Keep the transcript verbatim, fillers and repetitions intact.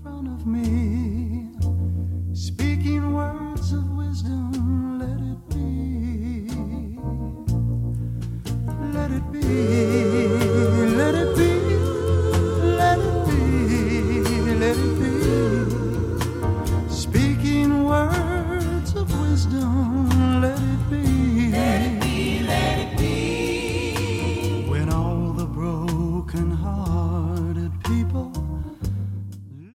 front of me, speaking words of wisdom. Let it be, let it be.